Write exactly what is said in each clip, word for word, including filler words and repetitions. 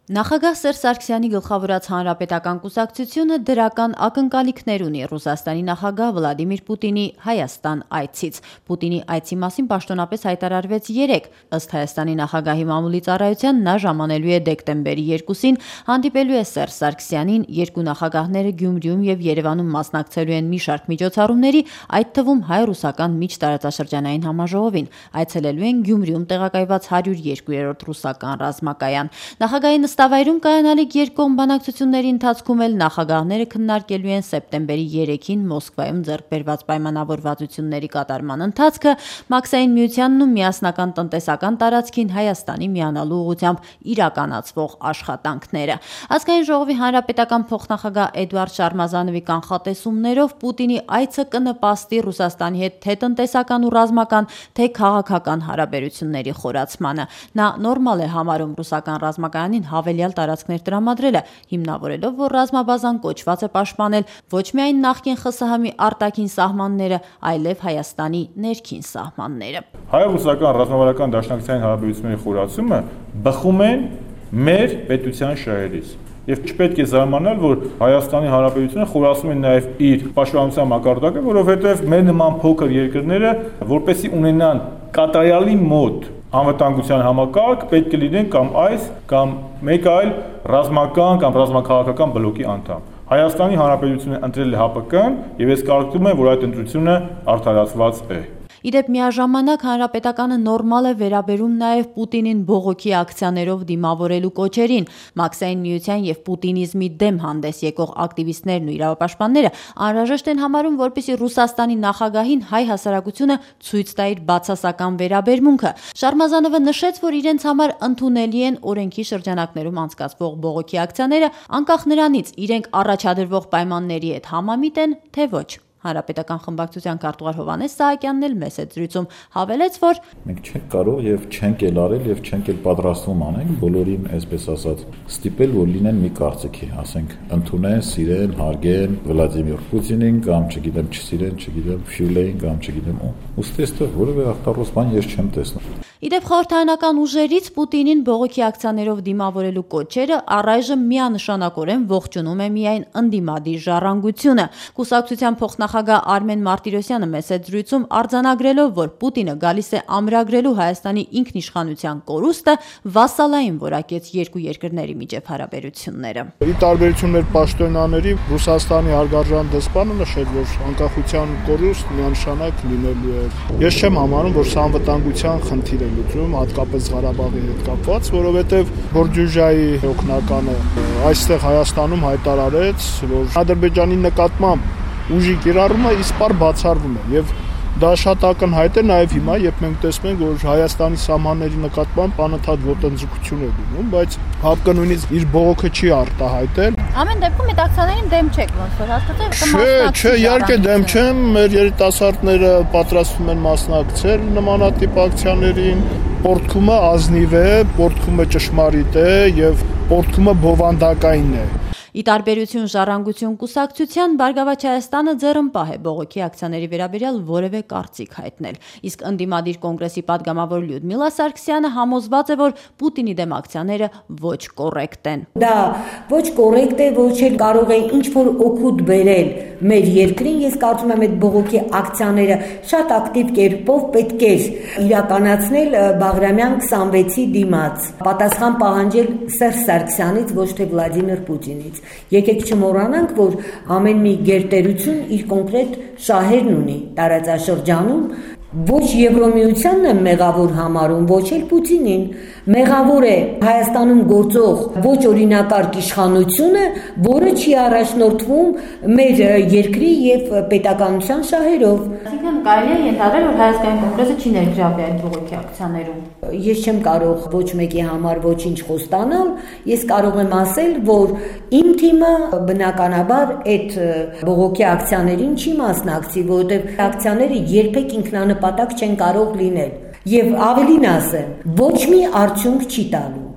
Նախագահ Սերժ Սարգսյանի գլխավորած Հանրապետական կուսակցությունը դրական ակնկալիքներ ունի Ռուսաստանի նախագահ Վլադիմիր Պուտինի Հայաստան այցից։ Պուտինի այցի մասին պաշտոնապես հայտարարվեց երեկ։ Ըստ Հայաստանի նախագահի մամուլի ծառայության նա ժամանելու է դեկտեմբերի երկուսին, հանդիպելու է Սերժ Սարգսյանին, երկու նախագահները Գյումրիում եւ Երևանում մասնակցելու են մի շարք միջոցառումների, այդ թվում հայ-ռուսական միջտարածաշրջանային համաժողովին։ Այցելելու են Գյումրիում տեղակայված հարյուր երկու-րդ ռուսական ռազմակայան։ Նախագահի նստավայրում կայանալիք երկկողմ բանակցությունների ընթացքում էլ նախագահները քննարկելու են սեպտեմբերի երեքին Մոսկվայում ձեռք բերված պայմանավորվածությունների կատարման ընթացքը, Մաքսային միությանն ու միասնական տնտեսական տարածքին Հայաստանի միանալու ուղղությամբ իրականացվող աշխատանքները։ Ազգային ժողովի հանրապետական փոխնախագահ Էդուարդ Շարմազանովի կանխատեսումներով Պուտինի այցը կնպաստի Ռուսաստանի հետ թե տնտեսական ու ռազմական, թե քաղաքական հարաբերությունների խորացմանը։ Նա նորմալ է համարում ռուսական ռազմակայանին հավելյալ տարածքներ տրամադրելը, հիմնավորելով, որ ռազմաբազան կոչված է պաշտպանել ոչ միայն նախկին ԽՍՀՄ-ի արտաքին սահմանները, այլև Հայաստանի ներքին սահմանները։ Հայ-ռուսական ռազմավարական դաշնակցային հարաբերությունների խորացումը բխում են մեր պետության շահերից։ Եվ չպետք է զարմանալ, որ Հայաստանի Հանրապետությունը խորացնում է նաև իր պաշտպանության մակարդակը, որովհետև մեր նման փոքր երկրները, որպեսզի ունենան կատարյալի մոտ անվտանգության համակարգ, պետք է լինեն կամ այս, կամ մեկ այլ ռազմական կամ ռազմաքաղաքական բլոկի անդամ։ Հայաստանի Հանրապետությունը ընտրել է ՀԱՊԿ-ն եւ ես կարծում եմ, որ այդ ընտրությունը արդարացված է։ Իդեպ միաժամանակ Հանրապետականը նորմալ է վերաբերում նաև Պուտինին բողոքի ակցիաներով դիմավորելու կոչերին։ Մաքսային միության եւ պուտինիզմի դեմ հանդես եկող ակտիվիստներն ու իրավապաշտպանները անհրաժեշտ են համարում, որպեսզի Ռուսաստանի նախագահին հայ հասարակությունը ցույց տա իր բացասական վերաբերմունքը։ Շարմազանովը նշեց, որ իրենց համար ընդունելի են օրենքի շրջանակներում անցկացվող բողոքի ակցիաները, անկախ նրանից իրենք առաջադրվող պայմանների հետ համամիտ են, թե ոչ։ Հանրապետական խմբակցության քարտուղար Հովհաննես Սահակյանն էլ մեծ զրույցում հավելեց, որ մենք չենք կարող եւ չենք էլ արել եւ չենք էլ պատրաստվում անենք բոլորին, այսպես ասած, ստիպել, որ լինեն մի կարծիքի, ասենք, ընդունեն, սիրեն, հարգեն Վլադիմիր Պուտինին կամ չգիտեմ, չսիրեն, չգիտեմ, Ֆյուլեին կամ չգիտեմ ում։ Ուստի այստեղ որևէ ախտարոց բան ես չեմ տեսնում։ Իդեպ խորհրդարանական ուժերից Պուտինին բողոքի ակցիաներով դիմավորելու կոչերը առայժմ միանշանակորեն ողջունում է միայն ընդդիմադիր ժառանգությունը։ Կուսակցության փոխնախագահ Արմեն Մարտիրոսյանը մեծ զրույցում արձանագրելով, որ Պուտինը գալիս է ամրագրելու Հայաստանի ինքնիշխանության կորուստը, վասալային որակեց երկու երկրների միջև հարաբերությունները։ Ի տարբերություն մեր պաշտոնյաների, Ռուսաստանի հարգարժան դեսպանը նշել, որ անկախության կորուստ միանշանակ լինելու է։ Ես չեմ համարում, որ սա անվտանգության խնդիր է լուծում, հատկապես Ղարաբաղի հետ կապված, որովհետև Բորջուժայի օգնականը այստեղ Հայաստանում հայտարարեց, որ Ադրբեջանի նկատմամբ ուժի կիրառումը իսպառ բացառվում է եւ դա շատ ակնհայտ է նաեւ հիմա, երբ մենք տեսնում ենք, որ Հայաստանի սահմանների նկատմամբ անընդհատ ոտնձգություն է լինում, բայց ՀԱՊԿ-ը նույնիսկ իր բողոքը չի արտահայտել։ Ամեն դեպքում այդ ակցիաներին դեմ չեք, ոնց որ հասկացեք, Չէ, չէ, իհարկե դեմ չեմ, մեր երիտասարդները պատրաստվում են մասնակցել նմանատիպ ակցիաներին։ Պորտքումը ազնիվ է, պորտքումը ճշմարիտ է եւ պորտքումը բովանդակային է։ Ի տարբերություն ժառանգություն կուսակցության, Բարգավաճ Հայաստանը ձեռնպահ է բողոքի ակցիաների վերաբերյալ որևէ կարծիք հայտնել։ Իսկ ընդդիմադիր կոնգրեսի падգամավոր Լյուդմիլա Սարգսյանը համոզված է, որ Պուտինի դեմ ակցիաները ոչ կոռեկտ են։ Դա ոչ կոռեկտ է, ոչ էլ կարող է ինչ-որ օգուտ բերել մեր երկրին։ Ես կարծում եմ, այդ բողոքի ակցիաները շատ ակտիվ կերպով պետք է իրականացնել Բաղրամյան քսանվեցի դիմաց, պատասխան պահանջել Սերժ Սարգսյանից, ոչ թե Վլադիմիր Պուտինից։ Եկեք չմոռանանք, որ ամեն մի գերտերություն իր կոնկրետ շահերն ունի տարածաշրջանում, ոչ Եվրոմիությանն է մեղավոր համարում, ոչ էլ Պուտինին, մեղավոր է Հայաստանում գործող ոչ օրինակարգ իշխանությունը, որը չի առաջնորդվում մեր երկրի եւ պետականության շահերով։ Այսինքն կարելի է ենթադրել, որ Հայաստանի կոնգրեսը չի ներգրավվի այդ բողոքի ակցիաներում։ Ես չեմ կարող ոչ մեկի համար ոչինչ խոստանալ, ես կարող եմ ասել, որ իմ թիմը բնականաբար այդ բողոքի ակցիաներին չի մասնակցի, որովհետև ակցիաները երբեք ինքնանպատակ չեն կարող լինել։ Եվ ավելին ասեմ, ոչ մի արդյունք չի տալու։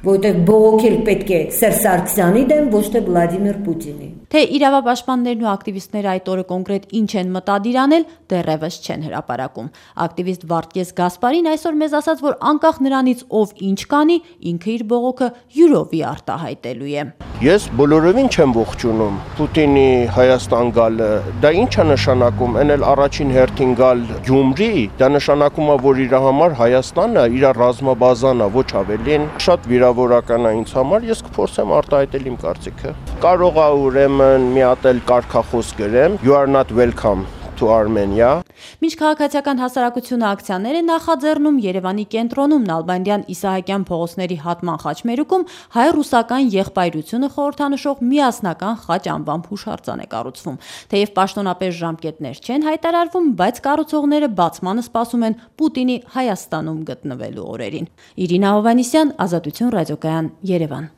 որովհետև բողոքել պետք է Սերժ Սարգսյանի դեմ, ոչ թե Վլադիմիր Պուտինի։ Թե իրավապաշտպաններն ու ակտիվիստները այդ օրը կոնկրետ ինչ են մտադիր անել, դեռևս չեն հրապարակում։ Ակտիվիստ Վարդգես Գասպարին այսօր մեզ ասաց, որ անկախ նրանից ով ինչ կանի, ինքը իր բողոքը յուրովի արտահայտելու է։ Ես բոլորովին չեմ ողջունում Պուտինի Հայաստան գալը, դա ինչ է նշանակում, այն էլ առաջին հերթին գալ Գյումրի, դա նշանակում է, որ իր համար Հայաստանը իր ռազմաբազան է, ոչ ավելին, շատ վիրավորական է ինձ համար, ես կփորձեմ արտահայտել իմ կարծիքը։ Կարող է ուրեմն մի հատ էլ կարգախոս գրեմ, you are not welcome to Armenia։ Մինչ քաղաքացիական հասարակությունը ակցիաներ է նախաձեռնում Երևանի կենտրոնում Նալբանդյան Իսահակյան փողոցների հատման խաչմերուկում հայ-ռուսական եղբայրությունը խորհրդանշող միասնական խաչ անվամբ հուշարձան է կառուցվում։ Թեև պաշտոնապես ժամկետներ չեն հայտարարվում, բայց կառուցողները բացմանը սպասում են Պուտինի Հայաստանում գտնվելու օրերին։ Իրինա Հովհաննիսյան, Ազատություն ռադիոկայան, Երևան։